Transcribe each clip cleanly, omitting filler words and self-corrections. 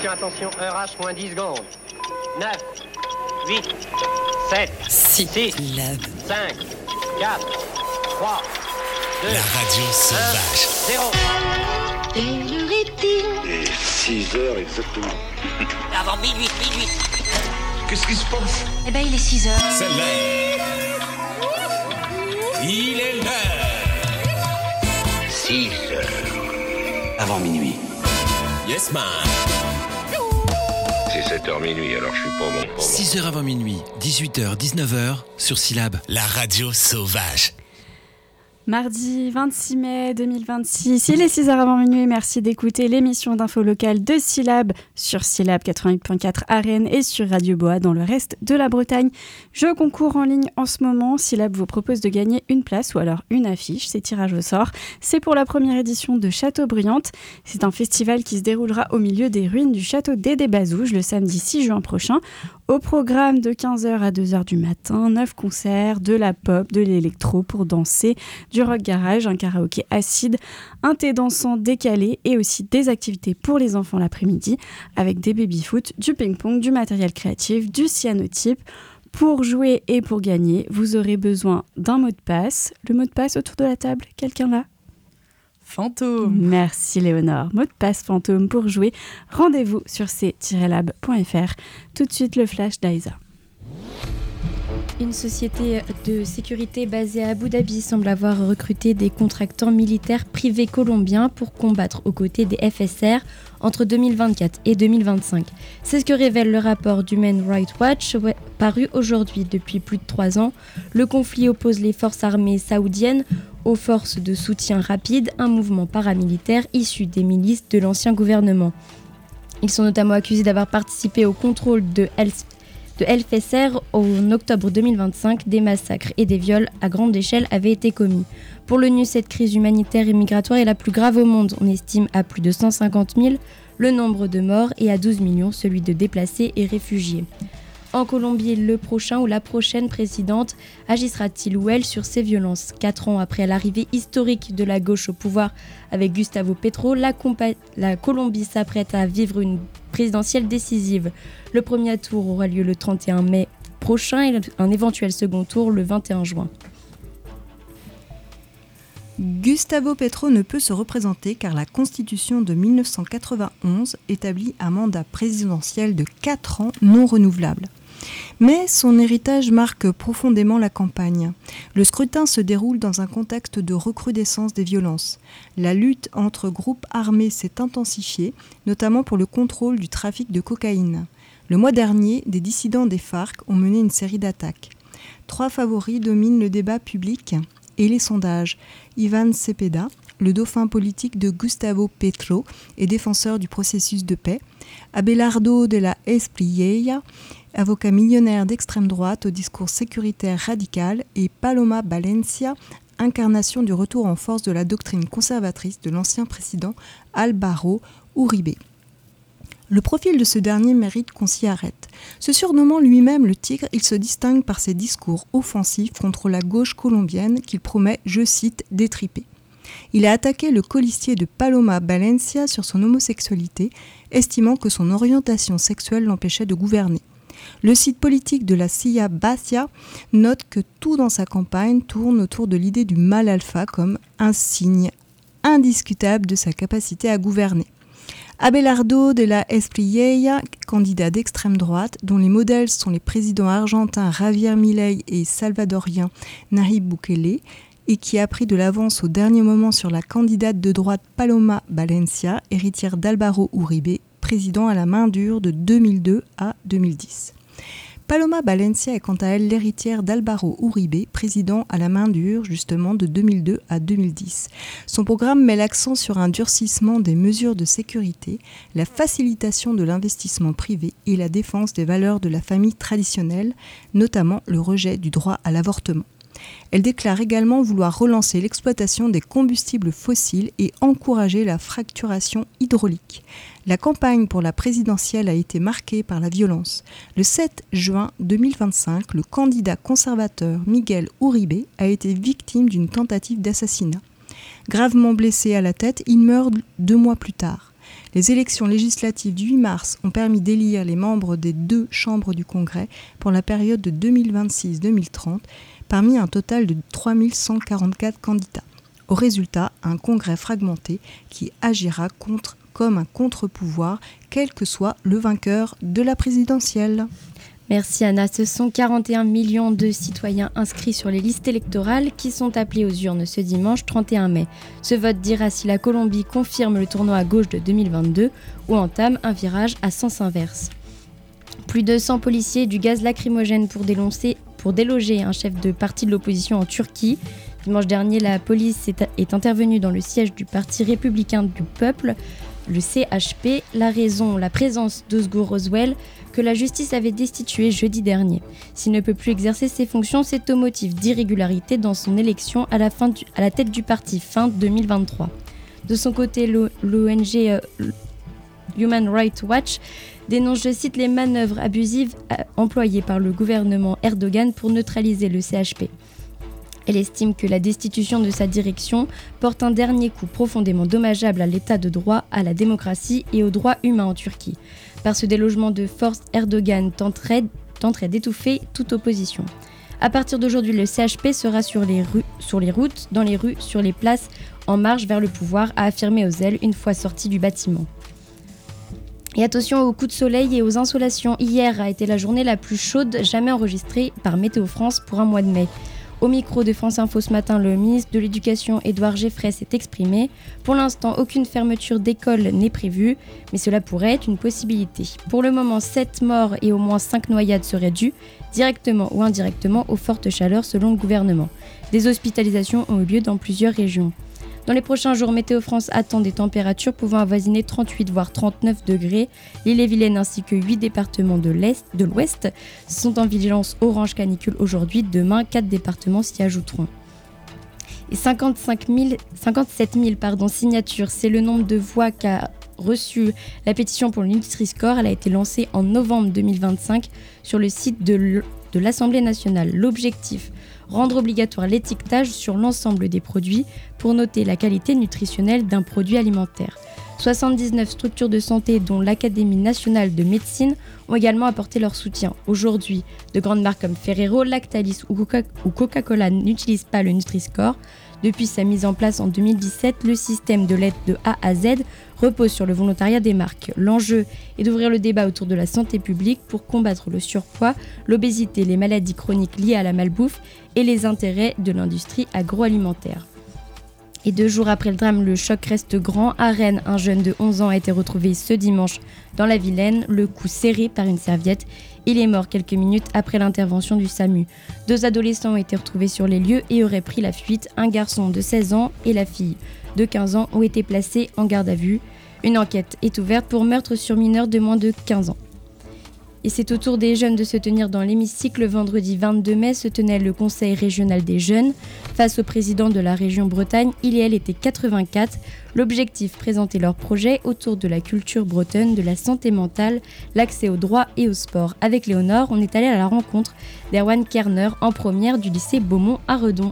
attention, heure H, moins 10 secondes. 9, 8, 7, 6, 5, 4, 3, 2, la radio sauvage. 0. Quelle heure est-il ? Et 6 heures exactement. Avant minuit. Qu'est-ce qui se passe ? Eh ben, il est 6 heures. C'est l'heure. Il est l'heure. 6 heures. Avant minuit. Yes, man. C'est 7h minuit, alors je suis pas bon pour 6h avant minuit, 18h, 19h, sur Syllab. La radio sauvage. Mardi 26 mai 2026, il est 6h avant minuit. Merci d'écouter l'émission d'info locale de Syllab sur Syllab 88.4 à Rennes et sur Radio Boa dans le reste de la Bretagne. Jeu concours en ligne en ce moment. Syllab vous propose de gagner une place ou alors une affiche. C'est tirage au sort. C'est pour la première édition de Châteaubriante. C'est un festival qui se déroulera au milieu des ruines du château d'Aidé-Bazouges le samedi 6 juin prochain. Au programme de 15h à 2h du matin, 9 concerts, de la pop, de l'électro pour danser, du rock garage, un karaoké acide, un thé dansant décalé et aussi des activités pour les enfants l'après-midi avec des baby-foot, du ping-pong, du matériel créatif, du cyanotype. Pour jouer et pour gagner, vous aurez besoin d'un mot de passe. Le mot de passe autour de la table, quelqu'un là ? Fantôme. Merci Léonore. Mot de passe fantôme pour jouer. Rendez-vous sur c-lab.fr. Tout de suite le flash d'Aïsa. Une société de sécurité basée à Abu Dhabi semble avoir recruté des contractants militaires privés colombiens pour combattre aux côtés des FSR entre 2024 et 2025. C'est ce que révèle le rapport d'Human Rights Watch paru aujourd'hui. Depuis plus de 3 ans, le conflit oppose les forces armées saoudiennes aux forces de soutien rapide, un mouvement paramilitaire issu des milices de l'ancien gouvernement. Ils sont notamment accusés d'avoir participé au contrôle de FSR en octobre 2025, des massacres et des viols à grande échelle avaient été commis. Pour l'ONU, cette crise humanitaire et migratoire est la plus grave au monde. On estime à plus de 150 000 le nombre de morts et à 12 millions celui de déplacés et réfugiés. En Colombie, le prochain ou la prochaine présidente agissera-t-il ou elle sur ces violences ? 4 ans après l'arrivée historique de la gauche au pouvoir avec Gustavo Petro, la Colombie s'apprête à vivre une présidentielle décisive. Le premier tour aura lieu le 31 mai prochain et un éventuel second tour le 21 juin. Gustavo Petro ne peut se représenter car la Constitution de 1991 établit un mandat présidentiel de 4 ans non renouvelable. Mais son héritage marque profondément la campagne. Le scrutin se déroule dans un contexte de recrudescence des violences. La lutte entre groupes armés s'est intensifiée, notamment pour le contrôle du trafic de cocaïne. Le mois dernier, des dissidents des FARC ont mené une série d'attaques. 3 favoris dominent le débat public et les sondages. Iván Cepeda, le dauphin politique de Gustavo Petro et défenseur du processus de paix, Abelardo de la Espriella, avocat millionnaire d'extrême droite au discours sécuritaire radical, et Paloma Valencia, incarnation du retour en force de la doctrine conservatrice de l'ancien président Álvaro Uribe. Le profil de ce dernier mérite qu'on s'y arrête. Se surnommant lui-même le tigre, il se distingue par ses discours offensifs contre la gauche colombienne qu'il promet, je cite, d'étriper. Il a attaqué le colistier de Paloma Valencia sur son homosexualité, estimant que son orientation sexuelle l'empêchait de gouverner. Le site politique de la CIA Basia note que tout dans sa campagne tourne autour de l'idée du mal alpha comme un signe indiscutable de sa capacité à gouverner. Abelardo de la Espriella, candidat d'extrême droite, dont les modèles sont les présidents argentins Javier Milei et salvadorien Nayib Bukele, et qui a pris de l'avance au dernier moment sur la candidate de droite Paloma Valencia, héritière d'Álvaro Uribe, président à la main dure de 2002 à 2010. Paloma Valencia est quant à elle l'héritière d'Álvaro Uribe, président à la main dure justement de 2002 à 2010. Son programme met l'accent sur un durcissement des mesures de sécurité, la facilitation de l'investissement privé et la défense des valeurs de la famille traditionnelle, notamment le rejet du droit à l'avortement. Elle déclare également vouloir relancer l'exploitation des combustibles fossiles et encourager la fracturation hydraulique. La campagne pour la présidentielle a été marquée par la violence. Le 7 juin 2025, le candidat conservateur Miguel Uribe a été victime d'une tentative d'assassinat. Gravement blessé à la tête, il meurt 2 mois plus tard. Les élections législatives du 8 mars ont permis d'élire les membres des 2 chambres du Congrès pour la période de 2026-2030, parmi un total de 3144 candidats. Au résultat, un Congrès fragmenté qui agira comme un contre-pouvoir, quel que soit le vainqueur de la présidentielle. Merci Anna. Ce sont 41 millions de citoyens inscrits sur les listes électorales qui sont appelés aux urnes ce dimanche 31 mai. Ce vote dira si la Colombie confirme le tournoi à gauche de 2022 ou entame un virage à sens inverse. Plus de 100 policiers et du gaz lacrymogène pour déloger un chef de parti de l'opposition en Turquie. Dimanche dernier, la police est intervenue dans le siège du Parti républicain du peuple, le CHP, la présence d'Ozgur Özel, que la justice avait destitué jeudi dernier. S'il ne peut plus exercer ses fonctions, c'est au motif d'irrégularité dans son élection à la tête du parti fin 2023. De son côté, l'ONG Human Rights Watch dénonce, je cite, les manœuvres abusives employées par le gouvernement Erdogan pour neutraliser le CHP. Elle estime que la destitution de sa direction porte un dernier coup profondément dommageable à l'état de droit, à la démocratie et aux droits humains en Turquie. Par ce délogement de force, Erdogan tenterait d'étouffer toute opposition. À partir d'aujourd'hui, le CHP sera sur les routes, dans les rues, sur les places, en marche vers le pouvoir, a affirmé Özel une fois sorti du bâtiment. Et attention aux coups de soleil et aux insolations. Hier a été la journée la plus chaude jamais enregistrée par Météo France pour un mois de mai. Au micro de France Info ce matin, le ministre de l'Éducation, Édouard Geffray, s'est exprimé. Pour l'instant, aucune fermeture d'école n'est prévue, mais cela pourrait être une possibilité. Pour le moment, 7 morts et au moins 5 noyades seraient dues, directement ou indirectement, aux fortes chaleurs selon le gouvernement. Des hospitalisations ont eu lieu dans plusieurs régions. Dans les prochains jours, Météo France attend des températures pouvant avoisiner 38 voire 39 degrés. L'Ille-et-Vilaine ainsi que 8 départements de l'Ouest sont en vigilance orange canicule aujourd'hui. Demain, 4 départements s'y ajouteront. Et 57 000 signatures, c'est le nombre de voix qu'a reçu la pétition pour le Nutri-Score. Elle a été lancée en novembre 2025 sur le site de l'Assemblée nationale. L'objectif, rendre obligatoire l'étiquetage sur l'ensemble des produits pour noter la qualité nutritionnelle d'un produit alimentaire. 79 structures de santé, dont l'Académie nationale de médecine, ont également apporté leur soutien. Aujourd'hui, de grandes marques comme Ferrero, Lactalis ou Coca-Cola n'utilisent pas le Nutri-Score. Depuis sa mise en place en 2017, le système de l'aide de A à Z repose sur le volontariat des marques. L'enjeu est d'ouvrir le débat autour de la santé publique pour combattre le surpoids, l'obésité, les maladies chroniques liées à la malbouffe et les intérêts de l'industrie agroalimentaire. Et 2 jours après le drame, le choc reste grand. À Rennes, un jeune de 11 ans a été retrouvé ce dimanche dans la Vilaine, le cou serré par une serviette. Il est mort quelques minutes après l'intervention du SAMU. 2 adolescents ont été retrouvés sur les lieux et auraient pris la fuite. Un garçon de 16 ans et la fille de 15 ans ont été placés en garde à vue. Une enquête est ouverte pour meurtre sur mineur de moins de 15 ans. Et c'est au tour des jeunes de se tenir dans l'hémicycle. Le vendredi 22 mai se tenait le Conseil régional des jeunes. Face au président de la région Bretagne, il et elle étaient 84. L'objectif, présenter leurs projets autour de la culture bretonne, de la santé mentale, l'accès au droit et au sport. Avec Léonore, on est allé à la rencontre d'Erwan Kerner en première du lycée Beaumont à Redon.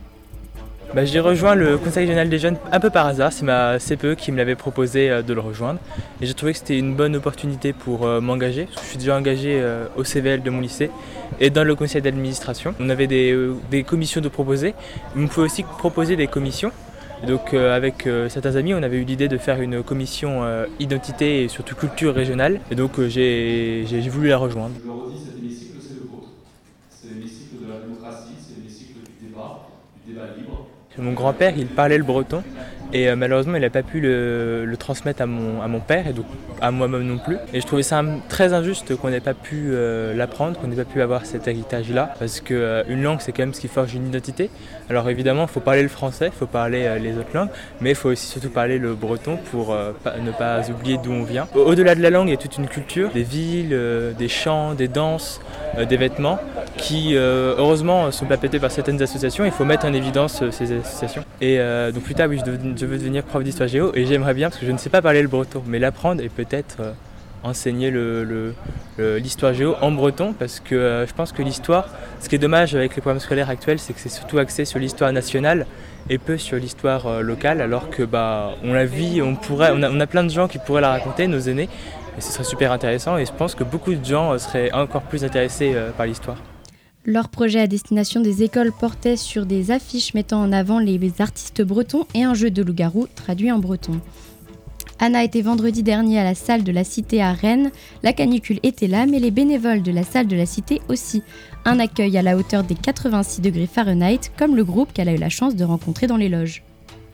J'ai rejoint le Conseil régional des jeunes un peu par hasard, c'est ma CPE qui me l'avait proposé de le rejoindre et j'ai trouvé que c'était une bonne opportunité pour m'engager, parce que je suis déjà engagé au CVL de mon lycée et dans le conseil d'administration. On avait des commissions de proposer, mais on pouvait aussi proposer des commissions. Et donc avec certains amis, on avait eu l'idée de faire une commission identité et surtout culture régionale et donc j'ai voulu la rejoindre. Je le redis, cet hémicycle c'est le vôtre. C'est l'hémicycle de la démocratie, c'est l'hémicycle du débat libre. Mon grand-père, il parlait le breton et malheureusement, il n'a pas pu le transmettre à mon père et donc à moi-même non plus. Et je trouvais ça très injuste qu'on n'ait pas pu l'apprendre, qu'on n'ait pas pu avoir cet héritage-là parce qu'une langue, c'est quand même ce qui forge une identité. Alors évidemment, il faut parler le français, il faut parler les autres langues, mais il faut aussi surtout parler le breton pour ne pas oublier d'où on vient. Au-delà de la langue, il y a toute une culture, des villes, des chants, des danses, des vêtements qui heureusement sont pas pétés par certaines associations. Il faut mettre en évidence ces associations. Et donc plus tard, oui, je veux devenir prof d'histoire géo et j'aimerais bien, parce que je ne sais pas parler le breton, mais l'apprendre et peut-être enseigner le l'histoire géo en breton, parce que je pense que l'histoire, ce qui est dommage avec les programmes scolaires actuels, c'est que c'est surtout axé sur l'histoire nationale et peu sur l'histoire locale, alors que on la vit, on a plein de gens qui pourraient la raconter, nos aînés, et ce serait super intéressant, et je pense que beaucoup de gens seraient encore plus intéressés par l'histoire. Leur projet à destination des écoles portait sur des affiches mettant en avant les artistes bretons et un jeu de loup-garou traduit en breton. Anna était vendredi dernier à la salle de la Cité à Rennes. La canicule était là, mais les bénévoles de la salle de la Cité aussi. Un accueil à la hauteur des 86 degrés Fahrenheit, comme le groupe qu'elle a eu la chance de rencontrer dans les loges.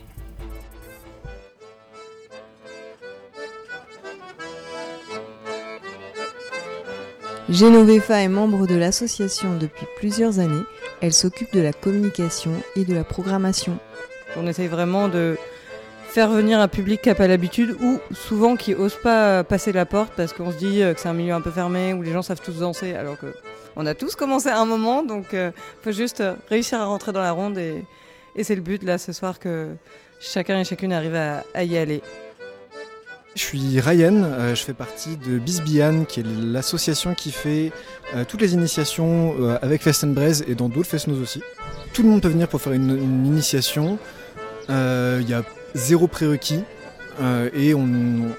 Genovefa est membre de l'association depuis plusieurs années. Elle s'occupe de la communication et de la programmation. On essaye vraiment de faire venir un public qui n'a pas l'habitude ou souvent qui n'ose pas passer la porte parce qu'on se dit que c'est un milieu un peu fermé où les gens savent tous danser alors qu'on a tous commencé à un moment, donc il faut juste réussir à rentrer dans la ronde et c'est le but là ce soir que chacun et chacune arrive à y aller. Je suis Ryan, je fais partie de Bisbian, qui est l'association qui fait toutes les initiations avec Fest & Braise et dans d'autres Fest-Noz aussi. Tout le monde peut venir pour faire une initiation, y a 0 prérequis et on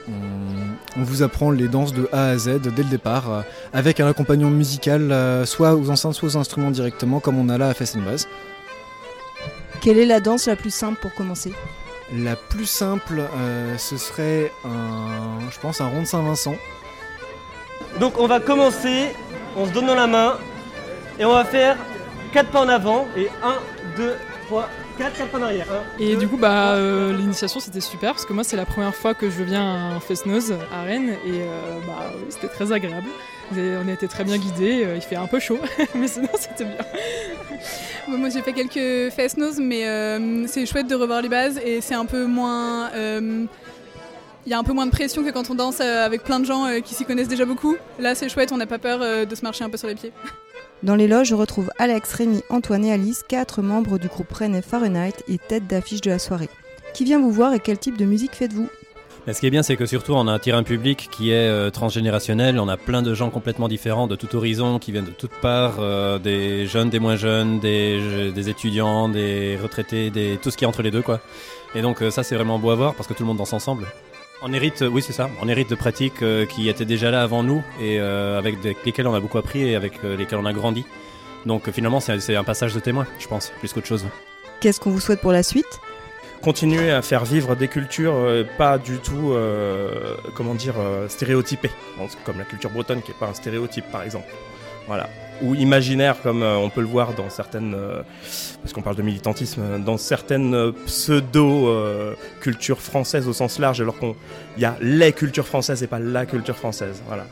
vous apprend les danses de A à Z dès le départ avec un accompagnement musical soit aux enceintes soit aux instruments directement comme on a là à Fest & Braise. Quelle est la danse la plus simple pour commencer ? La plus simple, ce serait je pense un rond de Saint-Vincent. Donc on va commencer, on se donne dans la main et on va faire 4 pas en avant et 1, 2, 3, 4 pas en arrière. Et du coup l'initiation c'était super parce que moi c'est la première fois que je viens à un Fest-Noz à Rennes et c'était très agréable. On a été très bien guidés, il fait un peu chaud mais sinon c'était bien. Moi j'ai fait quelques Fest-Noz mais c'est chouette de revoir les bases et c'est un peu moins... Il y a un peu moins de pression que quand on danse avec plein de gens qui s'y connaissent déjà beaucoup. Là c'est chouette, on n'a pas peur de se marcher un peu sur les pieds. Dans les loges, je retrouve Alex, Rémi, Antoine et Alice, 4 membres du groupe Rennais Fahrenheit et tête d'affiche de la soirée. Qui vient vous voir et quel type de musique faites-vous ? Ce qui est bien, c'est que surtout on attire un public qui est transgénérationnel. On a plein de gens complètement différents de tout horizon qui viennent de toutes parts, des jeunes, des moins jeunes, des étudiants, des retraités, tout ce qui est entre les deux, quoi. Et donc ça c'est vraiment beau à voir parce que tout le monde danse ensemble. On hérite, oui c'est ça, on hérite de pratiques qui étaient déjà là avant nous et avec lesquelles on a beaucoup appris et avec lesquelles on a grandi. Donc finalement c'est un passage de témoin, je pense, plus qu'autre chose. Qu'est-ce qu'on vous souhaite pour la suite ? Continuer à faire vivre des cultures pas du tout stéréotypées, comme la culture bretonne qui n'est pas un stéréotype par exemple. Voilà. Ou imaginaire comme on peut le voir dans certaines, parce qu'on parle de militantisme, dans certaines pseudo-cultures françaises au sens large, alors qu'il y a les cultures françaises et pas la culture française. Voilà.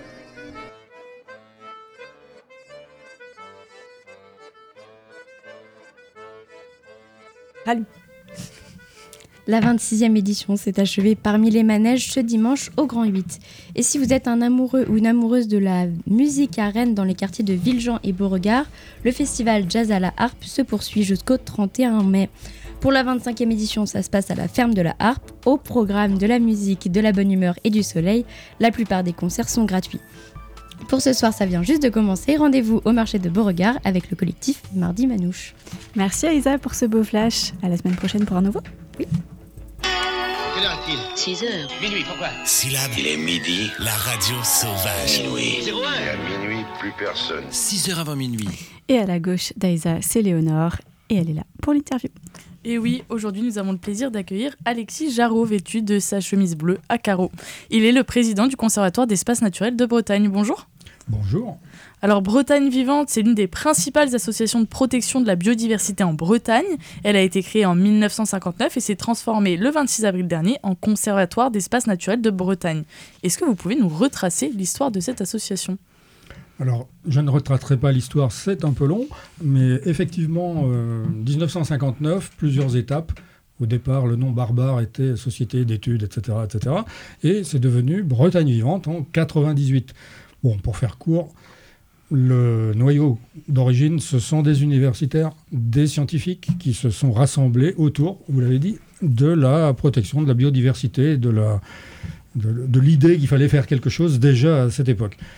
Allô. La 26e édition s'est achevée parmi les manèges ce dimanche au Grand 8. Et si vous êtes un amoureux ou une amoureuse de la musique à Rennes dans les quartiers de Villejean et Beauregard, le festival Jazz à la Harpe se poursuit jusqu'au 31 mai. Pour la 25e édition, ça se passe à la Ferme de la Harpe, au programme de la musique, de la bonne humeur et du soleil. La plupart des concerts sont gratuits. Pour ce soir, ça vient juste de commencer. Rendez-vous au marché de Beauregard avec le collectif Mardi Manouche. Merci Aïssa pour ce beau flash. À la semaine prochaine pour un nouveau. Oui. Quelle heure est-il ? 6h. Minuit, pourquoi ? Syllabe. Il est midi. La radio sauvage. Minuit. 01. Et à minuit, plus personne. 6h avant minuit. Et à la gauche d'Aïssa, c'est Léonore. Et elle est là pour l'interview. Et oui, aujourd'hui, nous avons le plaisir d'accueillir Alexis Jarreau, vêtu de sa chemise bleue à carreaux. Il est le président du Conservatoire d'espaces naturels de Bretagne. Bonjour. Bonjour. Alors, Bretagne Vivante, c'est l'une des principales associations de protection de la biodiversité en Bretagne. Elle a été créée en 1959 et s'est transformée le 26 avril dernier en Conservatoire d'espaces naturels de Bretagne. Est-ce que vous pouvez nous retracer l'histoire de cette association ? Alors, je ne retracerai pas l'histoire, c'est un peu long, mais effectivement, 1959, plusieurs étapes. Au départ, le nom barbare était Société d'études, etc., etc. Et c'est devenu Bretagne Vivante en 98. Bon, pour faire court, le noyau d'origine, ce sont des universitaires, des scientifiques qui se sont rassemblés autour, vous l'avez dit, de la protection de la biodiversité, de l'idée qu'il fallait faire quelque chose déjà à cette époque.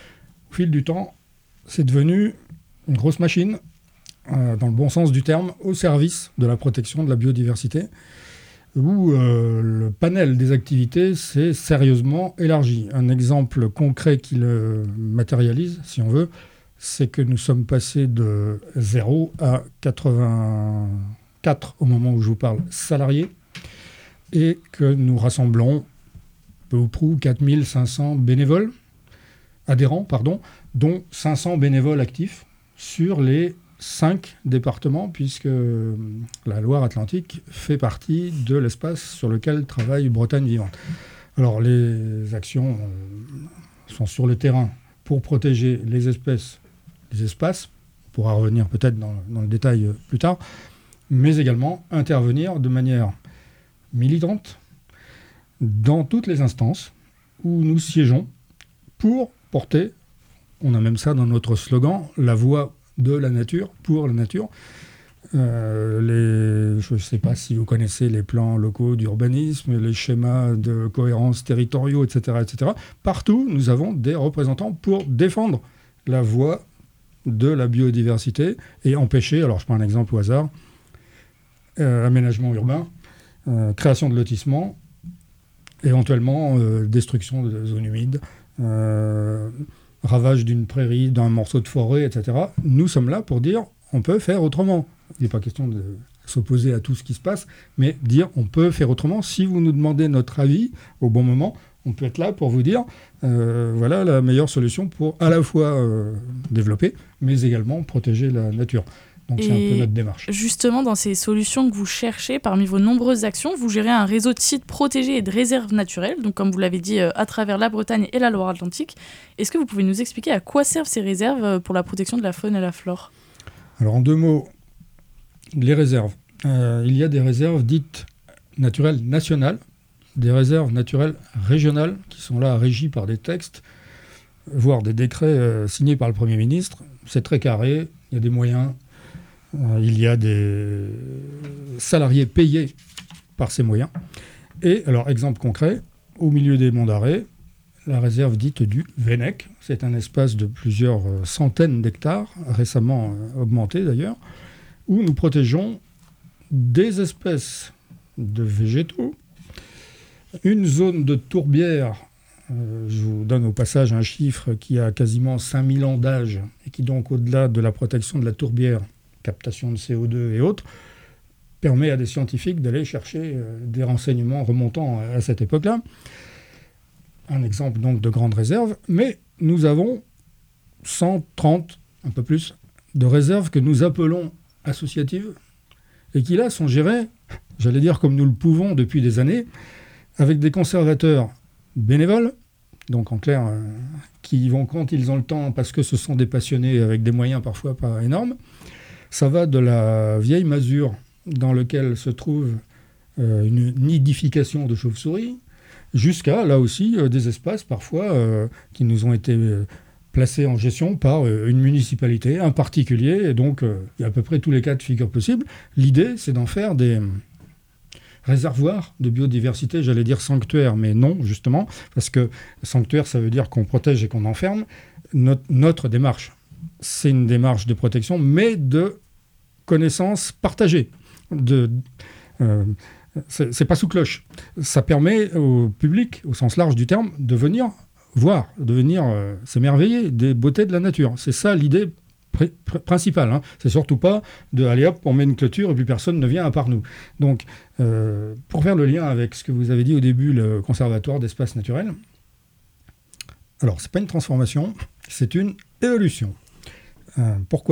Au fil du temps, c'est devenu une grosse machine, dans le bon sens du terme, au service de la protection de la biodiversité, où le panel des activités s'est sérieusement élargi. Un exemple concret qui le matérialise, si on veut, c'est que nous sommes passés de 0 à 84, au moment où je vous parle, salariés, et que nous rassemblons peu ou prou 4500 bénévoles, adhérents, dont 500 bénévoles actifs sur les 5 départements, puisque la Loire-Atlantique fait partie de l'espace sur lequel travaille Bretagne Vivante. Alors les actions sont sur le terrain pour protéger les espèces, les espaces, on pourra revenir peut-être dans le détail plus tard, mais également intervenir de manière militante dans toutes les instances où nous siégeons pour porter, on a même ça dans notre slogan, la voix de la nature, pour la nature. Je ne sais pas si vous connaissez les plans locaux d'urbanisme, les schémas de cohérence territoriaux, etc., etc. Partout, nous avons des représentants pour défendre la voix de la biodiversité et empêcher, alors je prends un exemple au hasard, aménagement urbain, création de lotissements, éventuellement destruction de zones humides, ravage d'une prairie, d'un morceau de forêt, etc. Nous sommes là pour dire on peut faire autrement. Il n'est pas question de s'opposer à tout ce qui se passe, mais dire on peut faire autrement. Si vous nous demandez notre avis au bon moment, on peut être là pour vous dire voilà la meilleure solution pour à la fois développer, mais également protéger la nature. Donc c'est un peu notre démarche. Justement, dans ces solutions que vous cherchez, parmi vos nombreuses actions, vous gérez un réseau de sites protégés et de réserves naturelles, donc comme vous l'avez dit, à travers la Bretagne et la Loire-Atlantique. Est-ce que vous pouvez nous expliquer à quoi servent ces réserves pour la protection de la faune et la flore ? Alors en 2 mots, les réserves. Il y a des réserves dites naturelles nationales, des réserves naturelles régionales, qui sont là régies par des textes, voire des décrets signés par le Premier ministre. C'est très carré, il y a des moyens. Il y a des salariés payés par ces moyens. Et alors, exemple concret, au milieu des monts d'Arrée, la réserve dite du Vennec, c'est un espace de plusieurs centaines d'hectares, récemment augmenté d'ailleurs, où nous protégeons des espèces de végétaux, une zone de tourbière, je vous donne au passage un chiffre qui a quasiment 5000 ans d'âge, et qui donc, au-delà de la protection de la tourbière, captation de CO2 et autres, permet à des scientifiques d'aller chercher des renseignements remontant à cette époque-là. Un exemple donc de grande réserve, mais nous avons 130, un peu plus, de réserves que nous appelons associatives et qui là sont gérées, j'allais dire comme nous le pouvons depuis des années, avec des conservateurs bénévoles, donc en clair, qui y vont quand ils ont le temps parce que ce sont des passionnés avec des moyens parfois pas énormes. Ça va de la vieille masure dans laquelle se trouve une nidification de chauves-souris, jusqu'à, là aussi, des espaces parfois qui nous ont été placés en gestion par une municipalité, un particulier, et donc il y a à peu près tous les cas de figure possibles. L'idée, c'est d'en faire des réservoirs de biodiversité, j'allais dire sanctuaire, mais non, justement, parce que sanctuaire, ça veut dire qu'on protège et qu'on enferme. Notre démarche, c'est une démarche de protection, mais de connaissance partagée. C'est pas sous cloche. Ça permet au public, au sens large du terme, de venir voir, de venir s'émerveiller des beautés de la nature. C'est ça l'idée principale. Hein. C'est surtout pas de allez hop, on met une clôture et puis personne ne vient à part nous. Donc, pour faire le lien avec ce que vous avez dit au début, le conservatoire d'espaces naturels, alors c'est pas une transformation, c'est une évolution. Pourquoi ?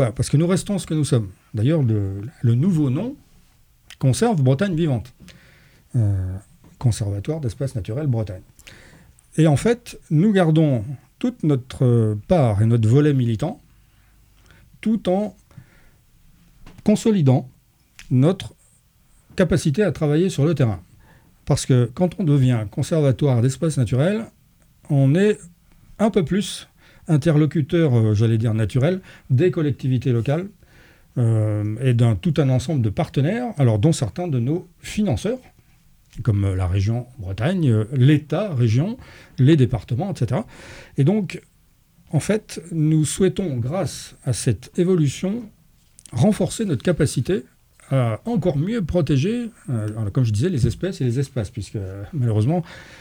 Parce que nous restons ce que nous sommes. D'ailleurs, le nouveau nom conserve Bretagne Vivante. Conservatoire d'espaces naturels Bretagne. Et en fait, nous gardons toute notre part et notre volet militant, tout en consolidant notre capacité à travailler sur le terrain. Parce que quand on devient conservatoire d'espaces naturels, on est un peu plus interlocuteur, j'allais dire naturel, des collectivités locales et tout un ensemble de partenaires, alors dont certains de nos financeurs, comme la région Bretagne, l'État, région, les départements, etc. Et donc, en fait, nous souhaitons, grâce à cette évolution, renforcer notre capacité à encore mieux protéger, comme je disais, les espèces et les espaces, puisque malheureusement,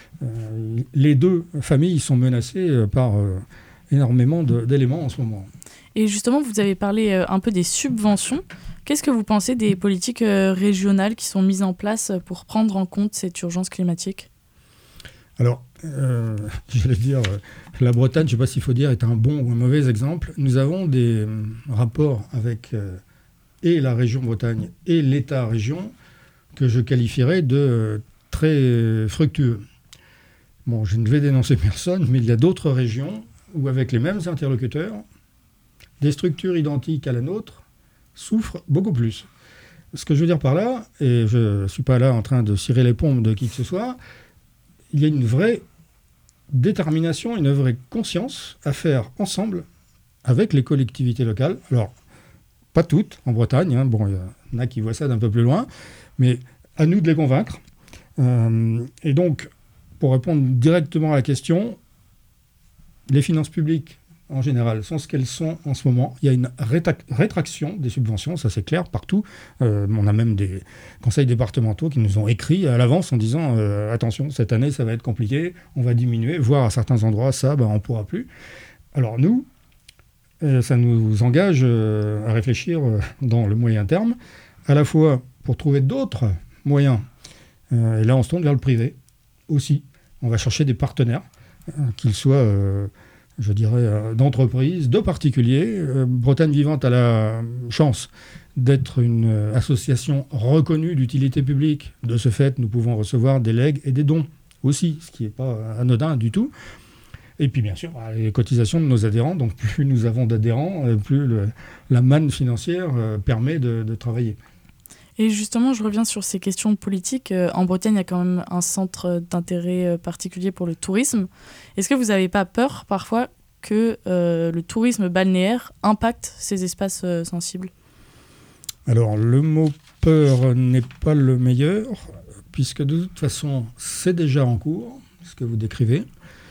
les deux familles sont menacées par énormément d'éléments en ce moment. Et justement, vous avez parlé un peu des subventions. Qu'est-ce que vous pensez des politiques régionales qui sont mises en place pour prendre en compte cette urgence climatique ? Alors, j'allais dire, la Bretagne, je ne sais pas s'il faut dire, est un bon ou un mauvais exemple. Nous avons des rapports avec et la région Bretagne et l'État-région que je qualifierais de très fructueux. Bon, je ne vais dénoncer personne, mais il y a d'autres régions où, avec les mêmes interlocuteurs, des structures identiques à la nôtre souffrent beaucoup plus. Ce que je veux dire par là, et je ne suis pas là en train de cirer les pompes de qui que ce soit, il y a une vraie détermination, une vraie conscience à faire ensemble avec les collectivités locales. Alors, pas toutes en Bretagne, hein. Bon, il y en a qui voient ça d'un peu plus loin, mais à nous de les convaincre. Et donc, pour répondre directement à la question, les finances publiques en général sont ce qu'elles sont en ce moment. Il y a une rétraction des subventions, ça c'est clair, partout. On a même des conseils départementaux qui nous ont écrit à l'avance en disant attention, cette année ça va être compliqué, on va diminuer, voire à certains endroits ça, on ne pourra plus. Alors nous, ça nous engage à réfléchir dans le moyen terme, à la fois pour trouver d'autres moyens. Et là on se tourne vers le privé aussi. On va chercher des partenaires, qu'ils soient... je dirais, d'entreprises, de particuliers. Bretagne Vivante a la chance d'être une association reconnue d'utilité publique. De ce fait, nous pouvons recevoir des legs et des dons aussi, ce qui n'est pas anodin du tout. Et puis, bien sûr, les cotisations de nos adhérents. Donc, plus nous avons d'adhérents, plus la manne financière permet de travailler. Et justement, je reviens sur ces questions politiques. En Bretagne, il y a quand même un centre d'intérêt particulier pour le tourisme. Est-ce que vous n'avez pas peur parfois que le tourisme balnéaire impacte ces espaces sensibles ? Alors, le mot peur n'est pas le meilleur, puisque de toute façon, c'est déjà en cours, ce que vous décrivez.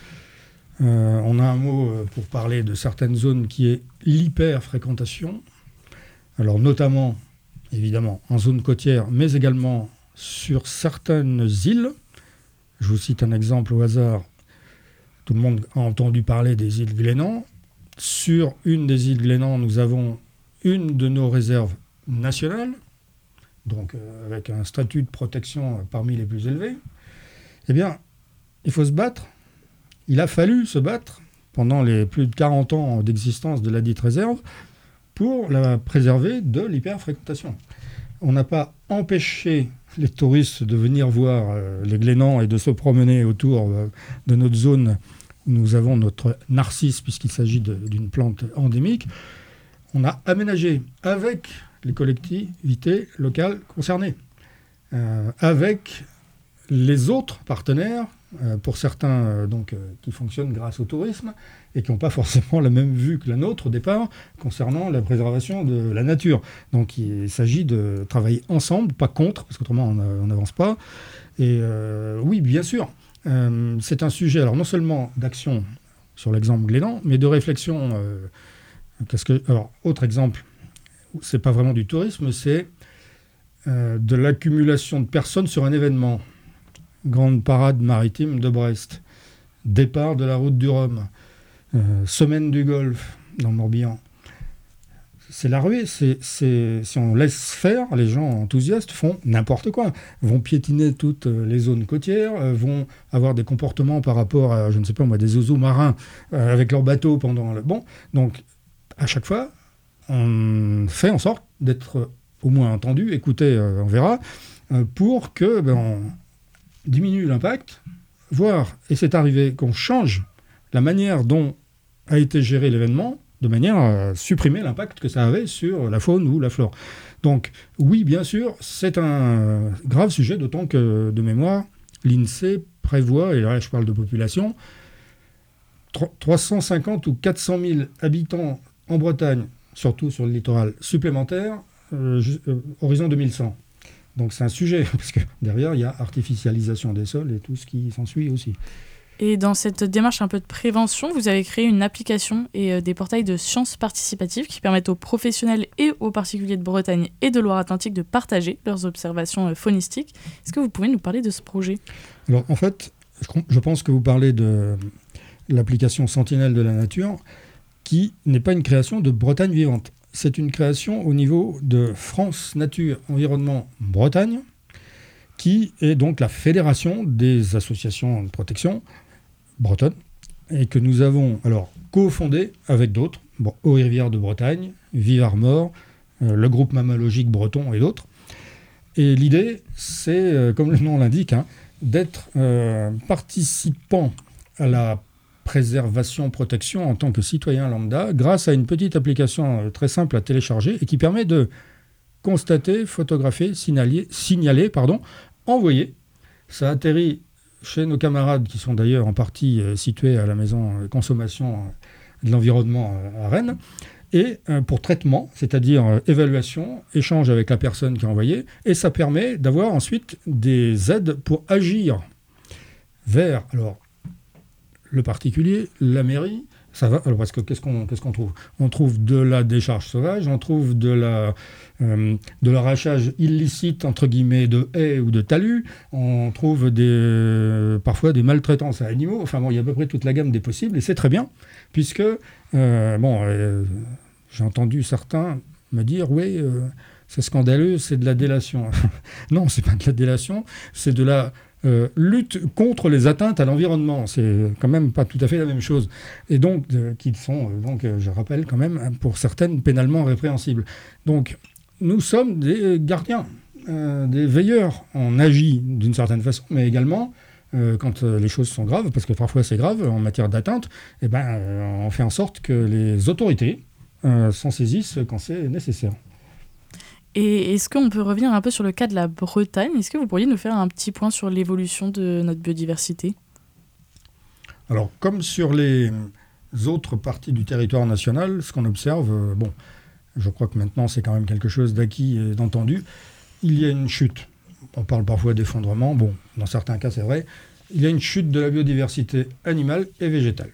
On a un mot pour parler de certaines zones qui est l'hyper-fréquentation. Alors, notamment... évidemment, en zone côtière, mais également sur certaines îles. Je vous cite un exemple au hasard. Tout le monde a entendu parler des îles Glénan. Sur une des îles Glénan, nous avons une de nos réserves nationales, donc avec un statut de protection parmi les plus élevés. Eh bien, il faut se battre. Il a fallu se battre pendant les plus de 40 ans d'existence de la dite réserve pour la préserver de l'hyperfréquentation. On n'a pas empêché les touristes de venir voir les Glénans et de se promener autour de notre zone où nous avons notre narcisse, puisqu'il s'agit d'une plante endémique. On a aménagé avec les collectivités locales concernées, avec les autres partenaires, pour certains qui fonctionnent grâce au tourisme et qui n'ont pas forcément la même vue que la nôtre au départ concernant la préservation de la nature. Donc il s'agit de travailler ensemble, pas contre, parce qu'autrement on n'avance pas. Et oui, bien sûr, c'est un sujet, alors non seulement d'action sur l'exemple Glénan, mais de réflexion. Alors, autre exemple, c'est pas vraiment du tourisme, c'est de l'accumulation de personnes sur un événement. Grande parade maritime de Brest, départ de la route du Rhum, semaine du Golfe dans le Morbihan. C'est la ruée, si on laisse faire, les gens enthousiastes font n'importe quoi, vont piétiner toutes les zones côtières, vont avoir des comportements par rapport à, je ne sais pas moi, des oiseaux marins avec leurs bateaux pendant le... Bon, donc à chaque fois, on fait en sorte d'être au moins entendu, écouté, on verra, pour que... on diminue l'impact, voire, et c'est arrivé, qu'on change la manière dont a été géré l'événement, de manière à supprimer l'impact que ça avait sur la faune ou la flore. Donc, oui, bien sûr, c'est un grave sujet, d'autant que, de mémoire, l'INSEE prévoit, et là je parle de population, 350 ou 400 000 habitants en Bretagne, surtout sur le littoral, supplémentaires, horizon 2100. Donc c'est un sujet, parce que derrière, il y a artificialisation des sols et tout ce qui s'ensuit aussi. Et dans cette démarche un peu de prévention, vous avez créé une application et des portails de sciences participatives qui permettent aux professionnels et aux particuliers de Bretagne et de Loire-Atlantique de partager leurs observations faunistiques. Est-ce que vous pouvez nous parler de ce projet ? Alors en fait, je pense que vous parlez de l'application Sentinelle de la nature, qui n'est pas une création de Bretagne vivante. C'est une création au niveau de France Nature Environnement Bretagne, qui est donc la fédération des associations de protection bretonnes, et que nous avons alors cofondée avec d'autres, Eaux et Rivières de Bretagne, Vive Armor, le groupe mammalogique breton et d'autres. Et l'idée, c'est, comme le nom l'indique, d'être participant à la préservation-protection en tant que citoyen lambda grâce à une petite application très simple à télécharger et qui permet de constater, photographier, signaler, envoyer. Ça atterrit chez nos camarades qui sont d'ailleurs en partie situés à la maison consommation de l'environnement à Rennes et pour traitement, c'est-à-dire évaluation, échange avec la personne qui a envoyé, et ça permet d'avoir ensuite des aides pour agir vers le particulier, la mairie. Ça va, alors parce que qu'est-ce qu'on trouve ? On trouve de la décharge sauvage, on trouve de l'arrachage illicite entre guillemets de haies ou de talus, on trouve parfois des maltraitances à animaux. Enfin bon, il y a à peu près toute la gamme des possibles et c'est très bien puisque j'ai entendu certains me dire oui, c'est scandaleux, c'est de la délation. Non, c'est pas de la délation, c'est de la lutte contre les atteintes à l'environnement. C'est quand même pas tout à fait la même chose. Et donc, qui sont, je rappelle quand même, pour certaines, pénalement répréhensibles. Donc, nous sommes des gardiens, des veilleurs. On agit d'une certaine façon, mais également, quand les choses sont graves, parce que parfois c'est grave en matière d'atteinte, on fait en sorte que les autorités s'en saisissent quand c'est nécessaire. Et est-ce qu'on peut revenir un peu sur le cas de la Bretagne ? Est-ce que vous pourriez nous faire un petit point sur l'évolution de notre biodiversité ? Alors, comme sur les autres parties du territoire national, ce qu'on observe, je crois que maintenant c'est quand même quelque chose d'acquis et d'entendu, il y a une chute. On parle parfois d'effondrement, dans certains cas c'est vrai, il y a une chute de la biodiversité animale et végétale.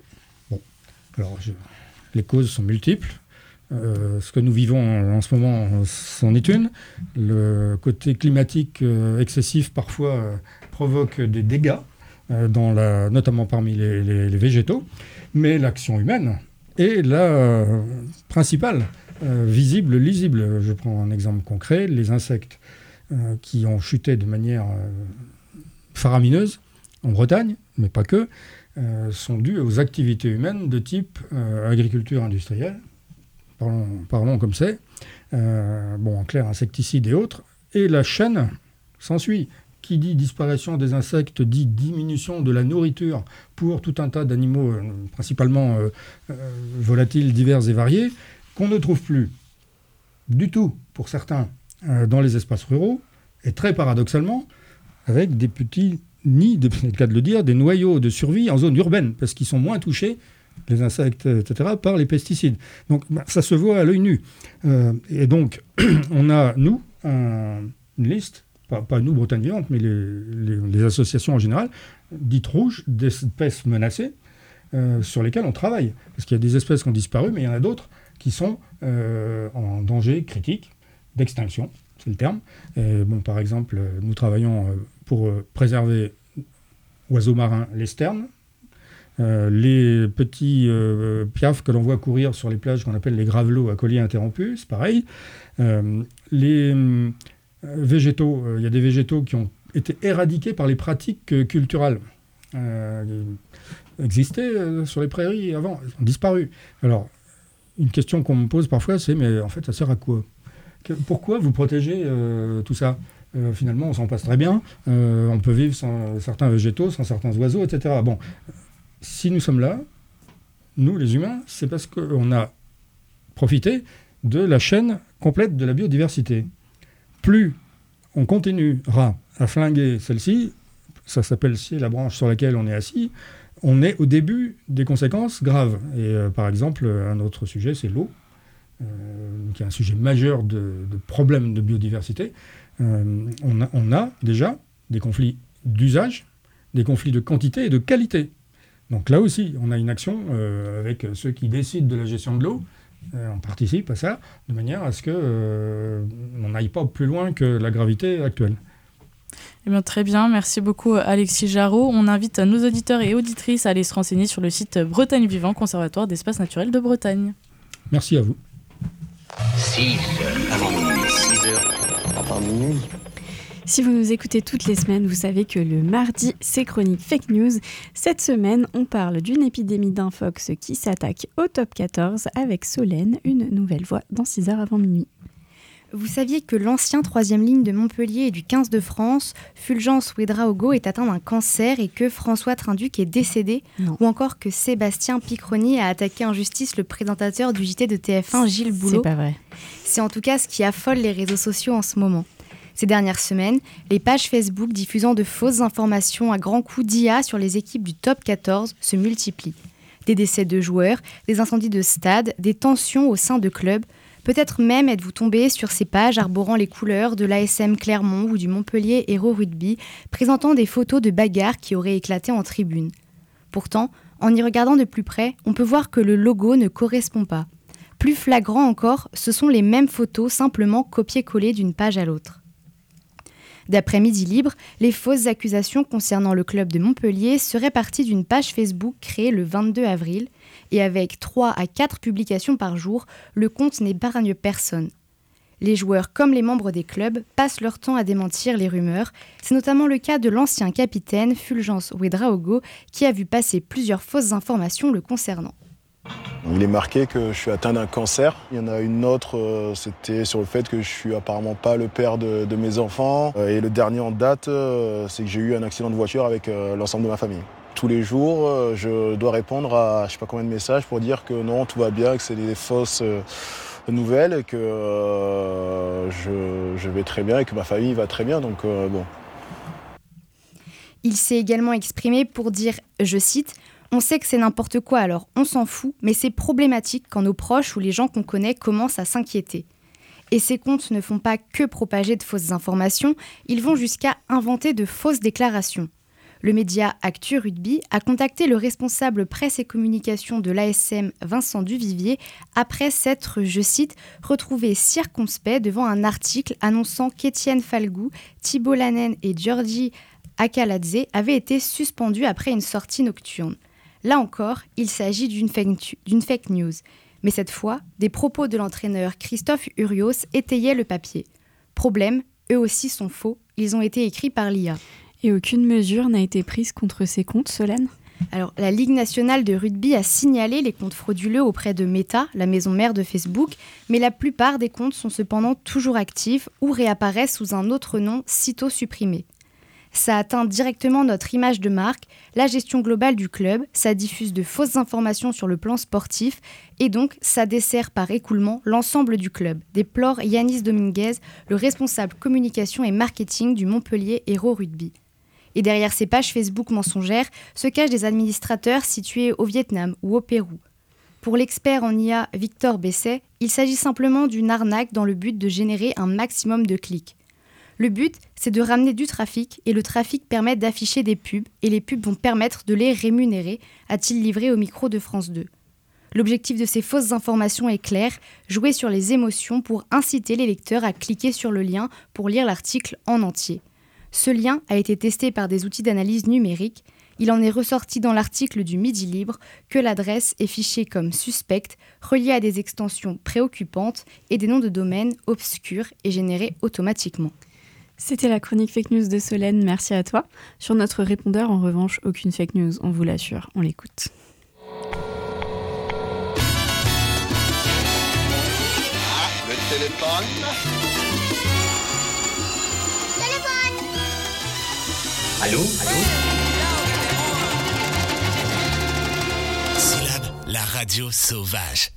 Les causes sont multiples. Ce que nous vivons en ce moment, c'en est une. Le côté climatique excessif parfois provoque des dégâts, notamment parmi les végétaux, mais l'action humaine est la principale, visible, lisible. Je prends un exemple concret, les insectes qui ont chuté de manière faramineuse en Bretagne, mais pas que, sont dus aux activités humaines de type agriculture industrielle. Parlons comme c'est, en clair, insecticides et autres, et la chaîne s'ensuit. Qui dit disparition des insectes dit diminution de la nourriture pour tout un tas d'animaux, principalement volatiles, divers et variés, qu'on ne trouve plus du tout, pour certains, dans les espaces ruraux, et très paradoxalement, avec des petits nids, c'est le cas de le dire, des noyaux de survie en zone urbaine, parce qu'ils sont moins touchés, les insectes, etc., par les pesticides. Donc ça se voit à l'œil nu. Et donc, on a, nous, une liste, pas nous, Bretagne Vivante, mais les associations en général, dites rouges, d'espèces menacées, sur lesquelles on travaille. Parce qu'il y a des espèces qui ont disparu, mais il y en a d'autres qui sont en danger critique d'extinction, c'est le terme. Par exemple, nous travaillons pour préserver oiseaux marins, les sternes, les petits piafs que l'on voit courir sur les plages qu'on appelle les gravelots à collier interrompu, c'est pareil. Les végétaux, il y a des végétaux qui ont été éradiqués par les pratiques culturales. Existaient sur les prairies avant, ils ont disparu. Alors, une question qu'on me pose parfois, c'est mais en fait, ça sert à quoi ? Pourquoi vous protégez tout ça ? Finalement, on s'en passe très bien. On peut vivre sans certains végétaux, sans certains oiseaux, etc. Si nous sommes là, nous les humains, c'est parce qu'on a profité de la chaîne complète de la biodiversité. Plus on continuera à flinguer celle-ci, ça s'appelle la branche sur laquelle on est assis, on est au début des conséquences graves. Et par exemple, un autre sujet, c'est l'eau, qui est un sujet majeur de problème de biodiversité. On a déjà des conflits d'usage, des conflits de quantité et de qualité. Donc là aussi, on a une action avec ceux qui décident de la gestion de l'eau. On participe à ça de manière à ce qu'on n'aille pas plus loin que la gravité actuelle. Eh bien, très bien, merci beaucoup Alexis Jarraud. On invite nos auditeurs et auditrices à aller se renseigner sur le site Bretagne Vivant, Conservatoire d'espaces naturels de Bretagne. Merci à vous. 6 heures avant minuit. 6 heures avant minuit. Si vous nous écoutez toutes les semaines, vous savez que le mardi, c'est Chronique Fake News. Cette semaine, on parle d'une épidémie d'infox qui s'attaque au top 14 avec Solène, une nouvelle voix dans 6 heures avant minuit. Vous saviez que l'ancien 3e ligne de Montpellier et du 15 de France, Fulgence Ouedraogo, est atteint d'un cancer et que François Trinduc est décédé? Non. Ou encore que Sébastien Picroni a attaqué en justice le présentateur du JT de TF1, Gilles Boulot? C'est pas vrai. C'est en tout cas ce qui affole les réseaux sociaux en ce moment. Ces dernières semaines, les pages Facebook diffusant de fausses informations à grands coups d'IA sur les équipes du top 14 se multiplient. Des décès de joueurs, des incendies de stades, des tensions au sein de clubs. Peut-être même êtes-vous tombé sur ces pages arborant les couleurs de l'ASM Clermont ou du Montpellier Hérault Rugby, présentant des photos de bagarres qui auraient éclaté en tribune. Pourtant, en y regardant de plus près, on peut voir que le logo ne correspond pas. Plus flagrant encore, ce sont les mêmes photos simplement copiées-collées d'une page à l'autre. D'après Midi Libre, les fausses accusations concernant le club de Montpellier seraient parties d'une page Facebook créée le 22 avril et avec 3 à 4 publications par jour, le compte n'épargne personne. Les joueurs comme les membres des clubs passent leur temps à démentir les rumeurs. C'est notamment le cas de l'ancien capitaine Fulgence Ouedraogo qui a vu passer plusieurs fausses informations le concernant. Il est marqué que je suis atteint d'un cancer. Il y en a une autre, c'était sur le fait que je suis apparemment pas le père de mes enfants. Et le dernier en date, c'est que j'ai eu un accident de voiture avec l'ensemble de ma famille. Tous les jours, je dois répondre à je sais pas combien de messages pour dire que non, tout va bien, que c'est des fausses nouvelles et que je vais très bien et que ma famille va très bien. Donc bon. Il s'est également exprimé pour dire, je cite, « On sait que c'est n'importe quoi alors, on s'en fout, mais c'est problématique quand nos proches ou les gens qu'on connaît commencent à s'inquiéter. » Et ces comptes ne font pas que propager de fausses informations, ils vont jusqu'à inventer de fausses déclarations. Le média Actu Rugby a contacté le responsable presse et communication de l'ASM, Vincent Duvivier, après s'être, je cite, retrouvé circonspect devant un article annonçant qu'Étienne Falgou, Thibault Lanen et Giorgi Akaladze avaient été suspendus après une sortie nocturne. Là encore, il s'agit d'une fake news. Mais cette fois, des propos de l'entraîneur Christophe Urios étayaient le papier. Problème, eux aussi sont faux, ils ont été écrits par l'IA. Et aucune mesure n'a été prise contre ces comptes, Solène ? Alors, la Ligue nationale de rugby a signalé les comptes frauduleux auprès de Meta, la maison mère de Facebook, mais la plupart des comptes sont cependant toujours actifs ou réapparaissent sous un autre nom sitôt supprimé. Ça atteint directement notre image de marque, la gestion globale du club, ça diffuse de fausses informations sur le plan sportif et donc ça dessert par écoulement l'ensemble du club, déplore Yanis Dominguez, le responsable communication et marketing du Montpellier Hérault Rugby. Et derrière ces pages Facebook mensongères se cachent des administrateurs situés au Vietnam ou au Pérou. Pour l'expert en IA Victor Besset, il s'agit simplement d'une arnaque dans le but de générer un maximum de clics. Le but, c'est de ramener du trafic et le trafic permet d'afficher des pubs et les pubs vont permettre de les rémunérer, a-t-il livré au micro de France 2. L'objectif de ces fausses informations est clair, jouer sur les émotions pour inciter les lecteurs à cliquer sur le lien pour lire l'article en entier. Ce lien a été testé par des outils d'analyse numérique. Il en est ressorti dans l'article du Midi Libre que l'adresse est fichée comme suspecte, reliée à des extensions préoccupantes et des noms de domaine obscurs et générés automatiquement. C'était la chronique fake news de Solène, merci à toi. Sur notre répondeur, en revanche, aucune fake news, on vous l'assure, on l'écoute. Le téléphone. Allô ? Syllab, la radio sauvage.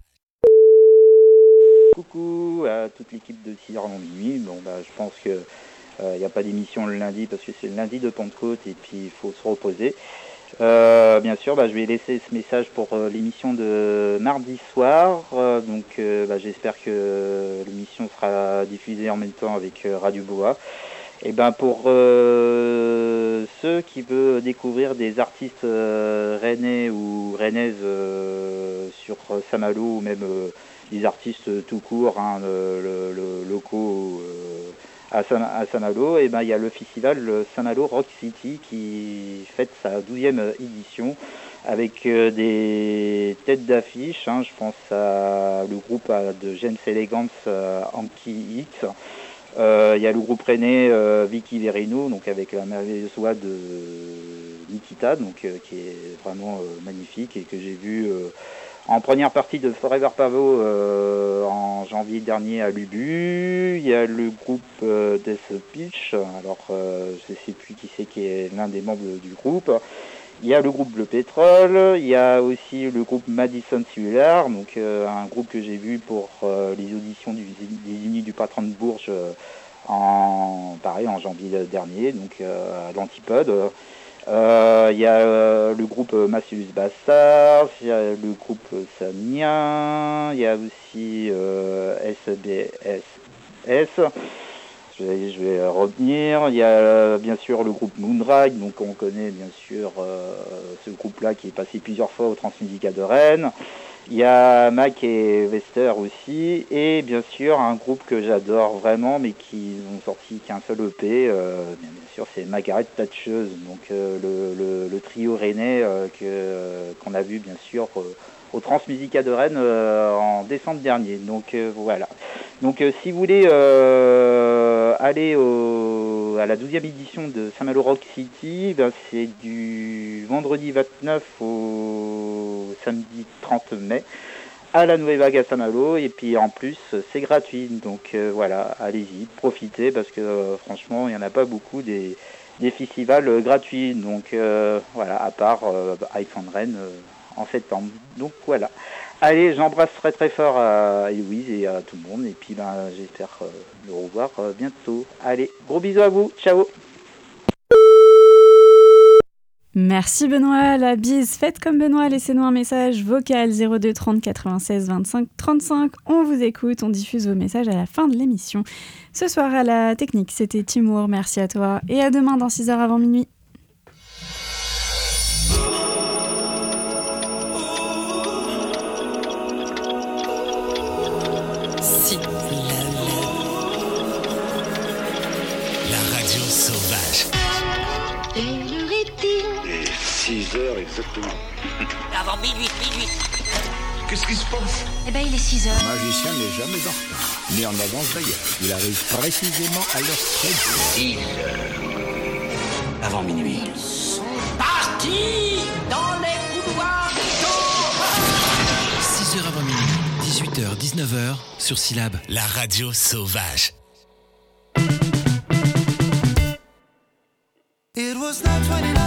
Coucou à toute l'équipe de 6h avant minuit. Bon, je pense que n'y a pas d'émission le lundi parce que c'est le lundi de Pentecôte et puis il faut se reposer. Bien sûr, je vais laisser ce message pour l'émission de mardi soir. J'espère que l'émission sera diffusée en même temps avec Radio Boa. Et ben pour ceux qui veulent découvrir des artistes rennais ou rennaises sur Saint-Malo ou même des artistes tout court, hein, locaux à Saint-Malo, et ben il y a le festival Saint-Malo Rock City qui fête sa 12e édition avec des têtes d'affiche, hein, je pense à le groupe de James Elegance, Anki Hicks. Il y a le groupe rennais Vicky Verino, donc avec la merveilleuse voix de Nikita, donc qui est vraiment magnifique et que j'ai vu en première partie de Forever Pavo en janvier dernier à Lubu. Il y a le groupe Death Pitch, alors je ne sais plus qui c'est qui est l'un des membres du groupe. Il y a le groupe Bleu Pétrole, il y a aussi le groupe Madison Cellular, donc un groupe que j'ai vu pour les auditions des Unis du Printemps de Bourges en janvier dernier, donc à l'Antipode. Il y a le groupe Massius Bassars, il y a le groupe Samien, il y a aussi SBS. Je vais revenir. Il y a bien sûr le groupe Moonride, donc on connaît bien sûr ce groupe-là qui est passé plusieurs fois au Transmusica de Rennes. Il y a Mac et Wester aussi, et bien sûr un groupe que j'adore vraiment, mais qui n'ont sorti qu'un seul EP. Bien sûr, c'est Margaret Thatcheuse, donc le trio rennais qu'on a vu bien sûr au Transmusica de Rennes en décembre dernier. Donc voilà. Donc si vous voulez aller à la 12e édition de Saint-Malo Rock City, ben, c'est du vendredi 29 au samedi 30 mai à la Nouvelle Vague à Saint-Malo, et puis en plus c'est gratuit, donc voilà, allez-y, profitez, parce que franchement il n'y en a pas beaucoup des festivals gratuits, donc voilà, à part iPhone Rennes en septembre, donc voilà. Allez, j'embrasse très très fort à Héloïse et à tout le monde, et puis ben, j'espère le revoir bientôt. Allez, gros bisous à vous, ciao. Merci Benoît, la bise. Faites comme Benoît, laissez-nous un message vocal 02 30 96 25 35. On vous écoute, on diffuse vos messages à la fin de l'émission. Ce soir à la technique, c'était Timour, merci à toi, et à demain dans 6h avant minuit. Quelle heure est-il ? 6h exactement. Avant minuit. Qu'est-ce qui se passe? Eh ben, il est 6h. Le magicien n'est jamais en retard, ni en avance d'ailleurs. Il arrive précisément à l'heure prévue. 6h avant minuit. Ils sont partis dans les couloirs du temps. 6h avant minuit, 18h, 19h, sur Syllab, la radio sauvage. It was 9:29.